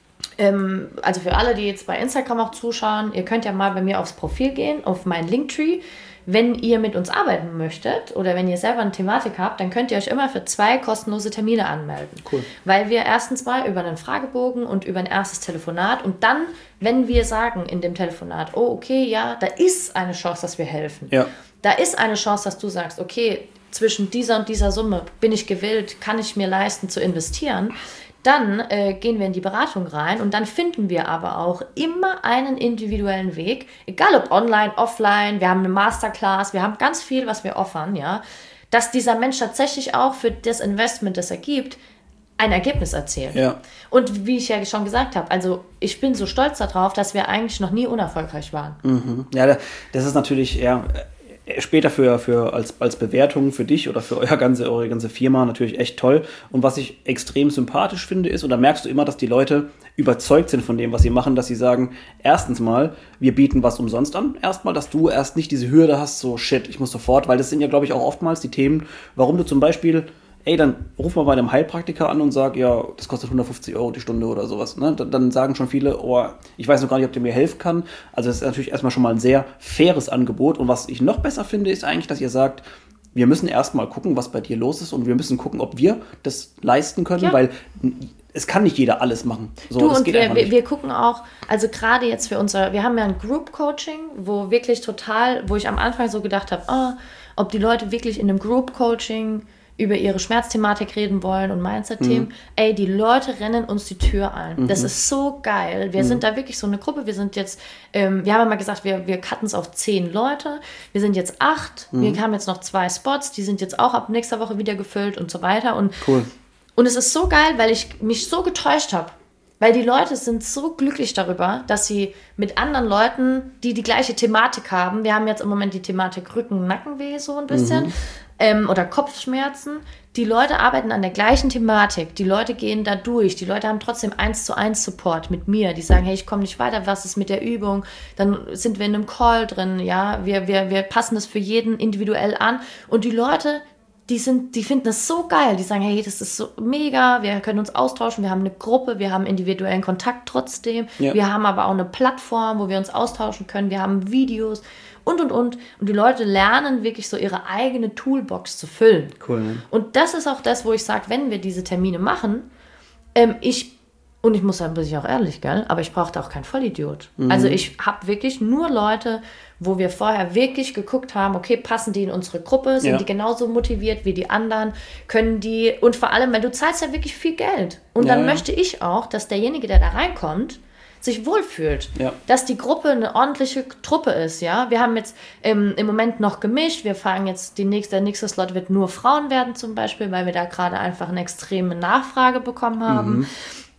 ähm, also für alle, die jetzt bei Instagram auch zuschauen, ihr könnt ja mal bei mir aufs Profil gehen, auf meinen Linktree. Wenn ihr mit uns arbeiten möchtet oder wenn ihr selber eine Thematik habt, dann könnt ihr euch immer für zwei kostenlose Termine anmelden. Cool. Weil wir erstens mal über einen Fragebogen und über ein erstes Telefonat, und dann, wenn wir sagen in dem Telefonat, oh okay, ja, da ist eine Chance, dass wir helfen. Ja. Da ist eine Chance, dass du sagst, okay, zwischen dieser und dieser Summe bin ich gewillt, kann ich mir leisten zu investieren. Dann äh, gehen wir in die Beratung rein, und dann finden wir aber auch immer einen individuellen Weg, egal ob online, offline, wir haben eine Masterclass, wir haben ganz viel, was wir offern, ja, dass dieser Mensch tatsächlich auch für das Investment, das er gibt, ein Ergebnis erzielt. Ja. Und wie ich ja schon gesagt habe, also ich bin so stolz darauf, dass wir eigentlich noch nie unerfolgreich waren. Mhm. Ja, das ist natürlich, ja, später für, für als, als Bewertung für dich oder für euer ganze, eure ganze Firma natürlich echt toll. Und was ich extrem sympathisch finde ist, und da merkst du immer, dass die Leute überzeugt sind von dem, was sie machen, dass sie sagen, erstens mal, wir bieten was umsonst an. Erstmal, dass du erst nicht diese Hürde hast, so shit, ich muss sofort, weil das sind ja, glaube ich, auch oftmals die Themen, warum du zum Beispiel, ey, dann ruf mal bei einem Heilpraktiker an und sag, ja, das kostet hundertfünfzig Euro die Stunde oder sowas. Ne? Dann, dann sagen schon viele, oh, ich weiß noch gar nicht, ob der mir helfen kann. Also das ist natürlich erstmal schon mal ein sehr faires Angebot. Und was ich noch besser finde, ist eigentlich, dass ihr sagt, wir müssen erstmal gucken, was bei dir los ist und wir müssen gucken, ob wir das leisten können, ja. weil es kann nicht jeder alles machen. So, du, das und geht wir, nicht. wir gucken auch, also gerade jetzt für unser, wir haben ja ein Group-Coaching, wo wirklich total, wo ich am Anfang so gedacht habe, oh, ob die Leute wirklich in einem Group-Coaching über ihre Schmerzthematik reden wollen und Mindset-Themen. Mhm. Ey, die Leute rennen uns die Tür ein. Mhm. Das ist so geil. Wir mhm. sind da wirklich so eine Gruppe. Wir sind jetzt, ähm, wir haben ja mal gesagt, wir, wir cutten es auf zehn Leute. Wir sind jetzt acht. Mhm. Wir haben jetzt noch zwei Spots. Die sind jetzt auch ab nächster Woche wieder gefüllt und so weiter. Und, cool. Und es ist so geil, weil ich mich so getäuscht habe. Weil die Leute sind so glücklich darüber, dass sie mit anderen Leuten, die die gleiche Thematik haben, wir haben jetzt im Moment die Thematik Rücken-Nackenweh so ein bisschen, mhm. ähm, oder Kopfschmerzen, die Leute arbeiten an der gleichen Thematik, die Leute gehen da durch, die Leute haben trotzdem eins zu eins Support mit mir, die sagen, hey, ich komme nicht weiter, was ist mit der Übung, dann sind wir in einem Call drin, ja, wir, wir, wir passen das für jeden individuell an und die Leute, Die, sind, die finden das so geil. Die sagen, hey, das ist so mega, wir können uns austauschen, wir haben eine Gruppe, wir haben individuellen Kontakt trotzdem, ja. wir haben aber auch eine Plattform, wo wir uns austauschen können, wir haben Videos und, und, und. Und die Leute lernen wirklich so ihre eigene Toolbox zu füllen. Cool. Ne? Und das ist auch das, wo ich sage, wenn wir diese Termine machen, ähm, ich Und ich muss sagen, bin ich auch ehrlich, gell? Aber ich brauchte auch keinen Vollidiot. Mhm. Also ich habe wirklich nur Leute, wo wir vorher wirklich geguckt haben, okay, passen die in unsere Gruppe? Sind ja. die genauso motiviert wie die anderen? Können die, und vor allem, weil du zahlst ja wirklich viel Geld. Und ja, dann ja. möchte ich auch, dass derjenige, der da reinkommt, sich wohlfühlt. Ja. Dass die Gruppe eine ordentliche Truppe ist, ja. Wir haben jetzt ähm, im Moment noch gemischt. Wir fangen jetzt, die nächste, der nächste Slot wird nur Frauen werden zum Beispiel, weil wir da gerade einfach eine extreme Nachfrage bekommen haben. Mhm.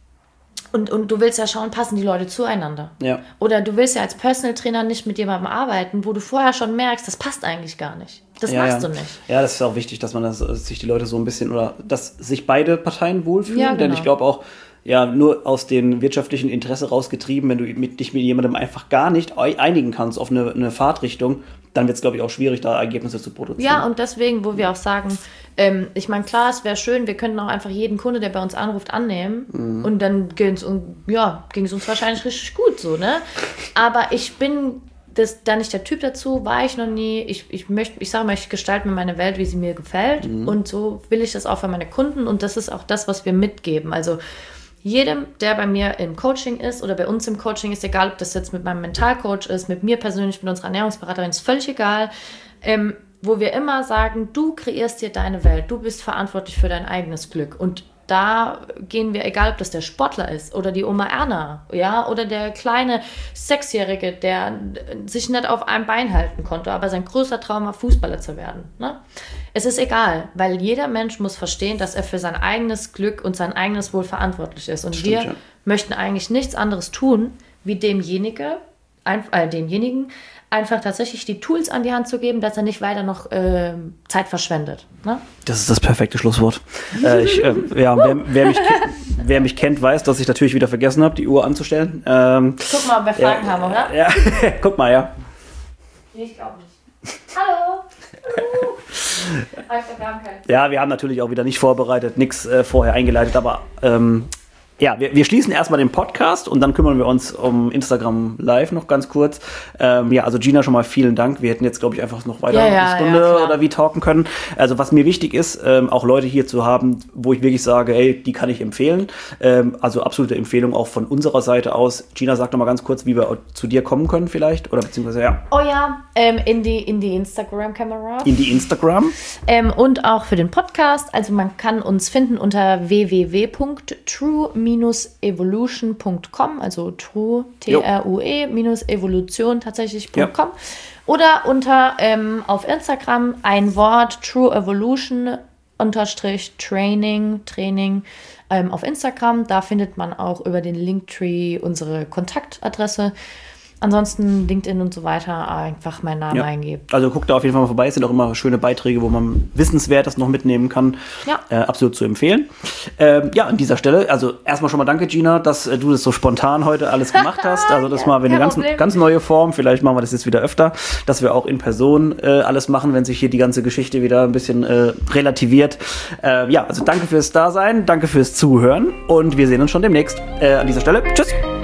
Und, und du willst ja schauen, passen die Leute zueinander. Ja. Oder du willst ja als Personal Trainer nicht mit jemandem arbeiten, wo du vorher schon merkst, das passt eigentlich gar nicht. Das ja, machst ja. du nicht. Ja, das ist auch wichtig, dass man das, sich die Leute so ein bisschen, oder dass sich beide Parteien wohlfühlen. Ja, genau. Denn ich glaube auch, ja, nur aus dem wirtschaftlichen Interesse rausgetrieben, wenn du mit, dich mit jemandem einfach gar nicht einigen kannst auf eine, eine Fahrtrichtung, dann wird es, glaube ich, auch schwierig, da Ergebnisse zu produzieren. Ja, und deswegen, wo wir auch sagen, ähm, ich meine, klar, es wäre schön, wir könnten auch einfach jeden Kunde, der bei uns anruft, annehmen. Mhm. Und dann ging es ja, uns wahrscheinlich richtig gut so, ne? Aber ich bin das, da nicht der Typ dazu, war ich noch nie. Ich, ich möchte, ich sage mal, ich gestalte mir meine Welt, wie sie mir gefällt. Mhm. Und so will ich das auch für meine Kunden. Und das ist auch das, was wir mitgeben. Also jedem, der bei mir im Coaching ist oder bei uns im Coaching ist, egal, ob das jetzt mit meinem Mentalcoach ist, mit mir persönlich, mit unserer Ernährungsberaterin, ist völlig egal, ähm, wo wir immer sagen, du kreierst dir deine Welt, du bist verantwortlich für dein eigenes Glück. Und da gehen wir, egal ob das der Sportler ist oder die Oma Erna, ja, oder der kleine Sechsjährige, der sich nicht auf einem Bein halten konnte, aber sein größter Traum war, Fußballer zu werden. Ne? Es ist egal, weil jeder Mensch muss verstehen, dass er für sein eigenes Glück und sein eigenes Wohl verantwortlich ist. Und Stimmt, wir ja. möchten eigentlich nichts anderes tun, wie demjenige, ein, äh, demjenigen einfach tatsächlich die Tools an die Hand zu geben, dass er nicht weiter noch äh, Zeit verschwendet. Ne? Das ist das perfekte Schlusswort. äh, ich, äh, ja, wer, wer, mich, wer mich kennt, weiß, dass ich natürlich wieder vergessen habe, die Uhr anzustellen. Ähm, Guck mal, ob wir Fragen ja, haben, oder? Ja, guck mal, ja. Nee, ich glaube nicht. Hallo! Ja, wir haben natürlich auch wieder nicht vorbereitet, nichts äh, vorher eingeleitet, aber ähm, ja, wir, wir schließen erstmal den Podcast und dann kümmern wir uns um Instagram Live noch ganz kurz. Ähm, ja, also Gina, schon mal vielen Dank. Wir hätten jetzt, glaube ich, einfach noch weiter ja, ja, eine Stunde ja, oder wie talken können. Also was mir wichtig ist, ähm, auch Leute hier zu haben, wo ich wirklich sage, ey, die kann ich empfehlen. Ähm, also absolute Empfehlung auch von unserer Seite aus. Gina, sag noch mal ganz kurz, wie wir zu dir kommen können vielleicht, oder beziehungsweise, ja. Oh ja, ähm, in die, in die Instagram-Kamera. In die Instagram. Ähm, und auch für den Podcast. Also man kann uns finden unter w w w punkt true evolution punkt com, also true, T R U E, minus Evolution tatsächlich .com. Ja. Oder unter ähm, auf Instagram ein Wort, True Evolution unterstrich Training, Training ähm, auf Instagram. Da findet man auch über den Linktree unsere Kontaktadresse. Ansonsten LinkedIn und so weiter einfach meinen Namen ja. eingeben. Also guckt da auf jeden Fall mal vorbei. Es sind auch immer schöne Beiträge, wo man Wissenswertes noch mitnehmen kann. Ja. Äh, absolut zu empfehlen. Ähm, ja, an dieser Stelle, also erstmal schon mal danke, Gina, dass äh, du das so spontan heute alles gemacht hast. Also das ja, mal eine ganz, ganz neue Form. Vielleicht machen wir das jetzt wieder öfter, dass wir auch in Person äh, alles machen, wenn sich hier die ganze Geschichte wieder ein bisschen äh, relativiert. Äh, ja, also danke fürs Dasein, danke fürs Zuhören und wir sehen uns schon demnächst. Äh, an dieser Stelle, tschüss!